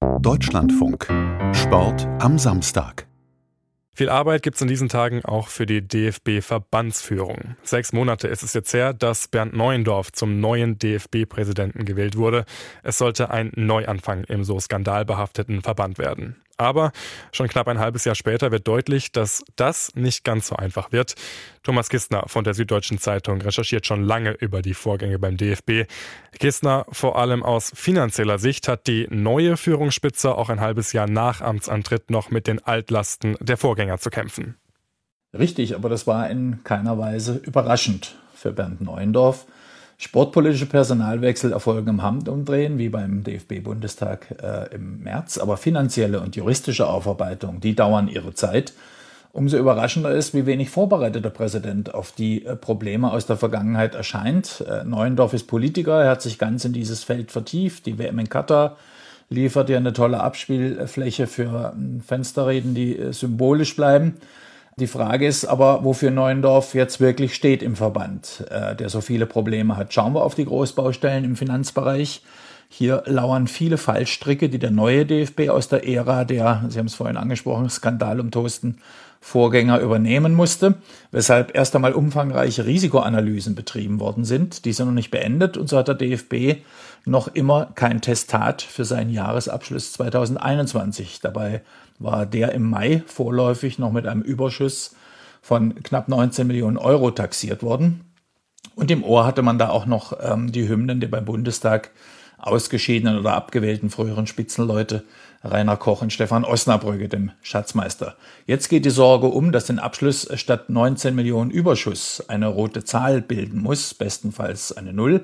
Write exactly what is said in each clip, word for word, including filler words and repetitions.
Deutschlandfunk. Sport am Samstag. Viel Arbeit gibt es in diesen Tagen auch für die D F B-Verbandsführung. Sechs Monate ist es jetzt her, dass Bernd Neuendorf zum neuen D F B-Präsidenten gewählt wurde. Es sollte ein Neuanfang im so skandalbehafteten Verband werden. Aber schon knapp ein halbes Jahr später wird deutlich, dass das nicht ganz so einfach wird. Thomas Kistner von der Süddeutschen Zeitung recherchiert schon lange über die Vorgänge beim D F B. Kistner, vor allem aus finanzieller Sicht hat die neue Führungsspitze auch ein halbes Jahr nach Amtsantritt noch mit den Altlasten der Vorgänger zu kämpfen. Richtig, aber das war in keiner Weise überraschend für Bernd Neuendorf. Sportpolitische Personalwechsel erfolgen im Handumdrehen, wie beim D F B-Bundestag äh, im März, aber finanzielle und juristische Aufarbeitung, die dauern ihre Zeit. Umso überraschender ist, wie wenig vorbereitet der Präsident auf die äh, Probleme aus der Vergangenheit erscheint. Äh, Neuendorf ist Politiker, er hat sich ganz in dieses Feld vertieft. Die W M in Katar liefert ja eine tolle Abspielfläche für äh, Fensterreden, die äh, symbolisch bleiben. Die Frage ist aber, wofür Neuendorf jetzt wirklich steht im Verband, äh, der so viele Probleme hat. Schauen wir auf die Großbaustellen im Finanzbereich. Hier lauern viele Fallstricke, die der neue D F B aus der Ära der, Sie haben es vorhin angesprochen, skandalumtosten Vorgänger übernehmen musste, weshalb erst einmal umfangreiche Risikoanalysen betrieben worden sind. Die sind noch nicht beendet und so hat der D F B noch immer kein Testat für seinen Jahresabschluss zweitausendeinundzwanzig. Dabei war der im Mai vorläufig noch mit einem Überschuss von knapp neunzehn Millionen Euro taxiert worden. Und im Ohr hatte man da auch noch ähm, die Hymnen der beim Bundestag ausgeschiedenen oder abgewählten früheren Spitzenleute Rainer Koch und Stefan Osnabrügge, dem Schatzmeister. Jetzt geht die Sorge um, dass den Abschluss statt neunzehn Millionen Überschuss eine rote Zahl bilden muss, bestenfalls eine Null.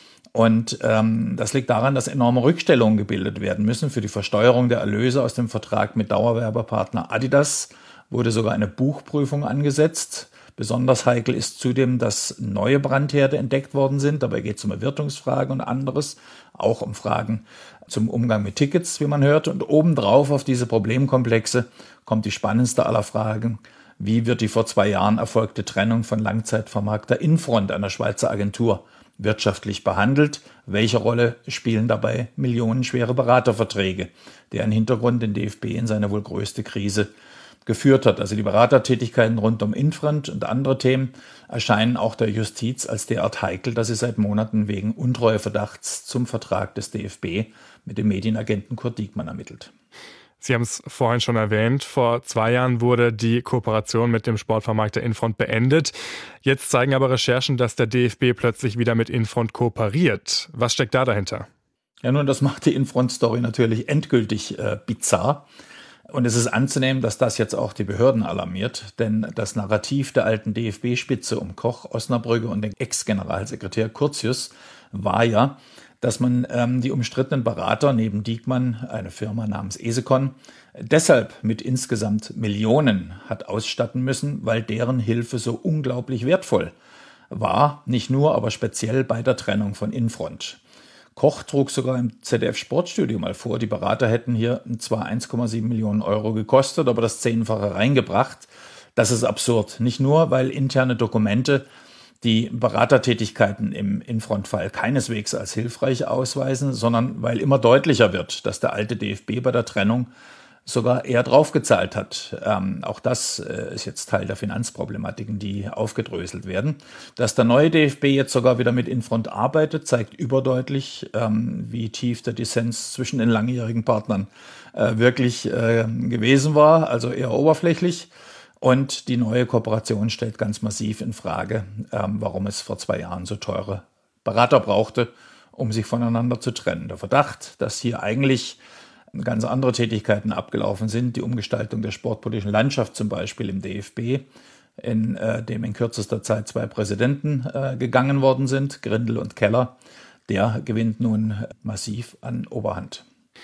Und ähm, das liegt daran, dass enorme Rückstellungen gebildet werden müssen. Für die Versteuerung der Erlöse aus dem Vertrag mit Dauerwerbepartner Adidas wurde sogar eine Buchprüfung angesetzt. Besonders heikel ist zudem, dass neue Brandherde entdeckt worden sind. Dabei geht es um Erwirtungsfragen und anderes, auch um Fragen zum Umgang mit Tickets, wie man hört. Und obendrauf auf diese Problemkomplexe kommt die spannendste aller Fragen. Wie wird die vor zwei Jahren erfolgte Trennung von Langzeitvermarkter Infront, einer Schweizer Agentur, wirtschaftlich behandelt? Welche Rolle spielen dabei millionenschwere Beraterverträge, deren Hintergrund den D F B in seine wohl größte Krise geführt hat? Also die Beratertätigkeiten rund um Infront und andere Themen erscheinen auch der Justiz als derart heikel, dass sie seit Monaten wegen Untreueverdachts zum Vertrag des D F B mit dem Medienagenten Kurt Diekmann ermittelt. Sie haben es vorhin schon erwähnt, vor zwei Jahren wurde die Kooperation mit dem Sportvermarkter Infront beendet. Jetzt zeigen aber Recherchen, dass der D F B plötzlich wieder mit Infront kooperiert. Was steckt da dahinter? Ja, nun, das macht die Infront-Story natürlich endgültig äh, bizarr. Und es ist anzunehmen, dass das jetzt auch die Behörden alarmiert, denn das Narrativ der alten D F B-Spitze um Koch, Osnabrügge und den Ex-Generalsekretär Curtius war ja, dass man ähm, die umstrittenen Berater neben Diekmann, eine Firma namens Esecon, deshalb mit insgesamt Millionen hat ausstatten müssen, weil deren Hilfe so unglaublich wertvoll war, nicht nur, aber speziell bei der Trennung von Infront. Koch trug sogar im Z D F-Sportstudio mal vor, die Berater hätten hier zwar eins Komma sieben Millionen Euro gekostet, aber das Zehnfache reingebracht. Das ist absurd. Nicht nur, weil interne Dokumente die Beratertätigkeiten im Infront-Fall keineswegs als hilfreich ausweisen, sondern weil immer deutlicher wird, dass der alte D F B bei der Trennung sogar eher draufgezahlt hat. Ähm, auch das äh, ist jetzt Teil der Finanzproblematiken, die aufgedröselt werden. Dass der neue D F B jetzt sogar wieder mit Infront arbeitet, zeigt überdeutlich, ähm, wie tief der Dissens zwischen den langjährigen Partnern äh, wirklich äh, gewesen war, also eher oberflächlich. Und die neue Kooperation stellt ganz massiv in Frage, ähm, warum es vor zwei Jahren so teure Berater brauchte, um sich voneinander zu trennen. Der Verdacht, dass hier eigentlich ganz andere Tätigkeiten abgelaufen sind, die Umgestaltung der sportpolitischen Landschaft zum Beispiel im D F B, in äh, dem in kürzester Zeit zwei Präsidenten äh, gegangen worden sind, Grindel und Keller, der gewinnt nun massiv an Oberhand.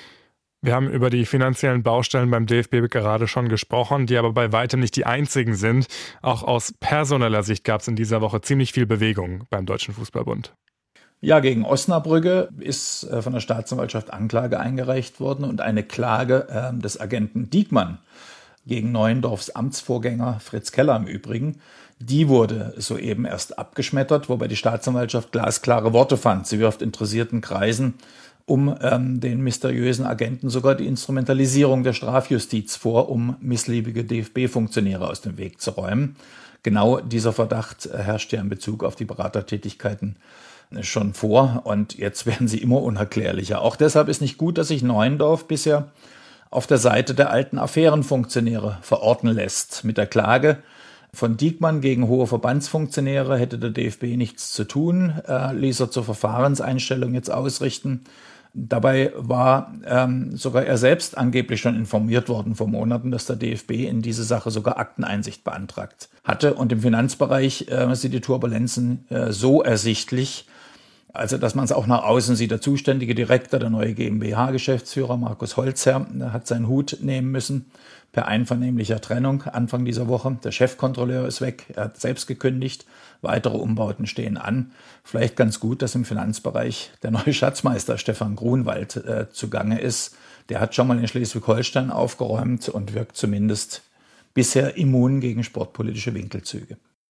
Wir haben über die finanziellen Baustellen beim D F B gerade schon gesprochen, die aber bei weitem nicht die einzigen sind. Auch aus personeller Sicht gab es in dieser Woche ziemlich viel Bewegung beim Deutschen Fußballbund. Ja, gegen Osnabrügge ist von der Staatsanwaltschaft Anklage eingereicht worden und eine Klage äh, des Agenten Diekmann gegen Neuendorfs Amtsvorgänger Fritz Keller im Übrigen. Die wurde soeben erst abgeschmettert, wobei die Staatsanwaltschaft glasklare Worte fand. Sie wirft interessierten Kreisen um ähm, den mysteriösen Agenten sogar die Instrumentalisierung der Strafjustiz vor, um missliebige D F B-Funktionäre aus dem Weg zu räumen. Genau dieser Verdacht herrscht ja in Bezug auf die Beratertätigkeiten schon vor und jetzt werden sie immer unerklärlicher. Auch deshalb ist nicht gut, dass sich Neuendorf bisher auf der Seite der alten Affärenfunktionäre verorten lässt. Mit der Klage von Diekmann gegen hohe Verbandsfunktionäre hätte der D F B nichts zu tun, äh, ließ er zur Verfahrenseinstellung jetzt ausrichten. Dabei war ähm, sogar er selbst angeblich schon informiert worden vor Monaten, dass der D F B in diese Sache sogar Akteneinsicht beantragt hatte. Und im Finanzbereich äh, sind die Turbulenzen äh, so ersichtlich, also dass man es auch nach außen sieht. Der zuständige Direktor, der neue GmbH-Geschäftsführer Markus Holzherr, hat seinen Hut nehmen müssen per einvernehmlicher Trennung Anfang dieser Woche. Der Chefkontrolleur ist weg, er hat selbst gekündigt, weitere Umbauten stehen an. Vielleicht ganz gut, dass im Finanzbereich der neue Schatzmeister Stefan Grunwald äh, zugange ist. Der hat schon mal in Schleswig-Holstein aufgeräumt und wirkt zumindest bisher immun gegen sportpolitische Winkelzüge.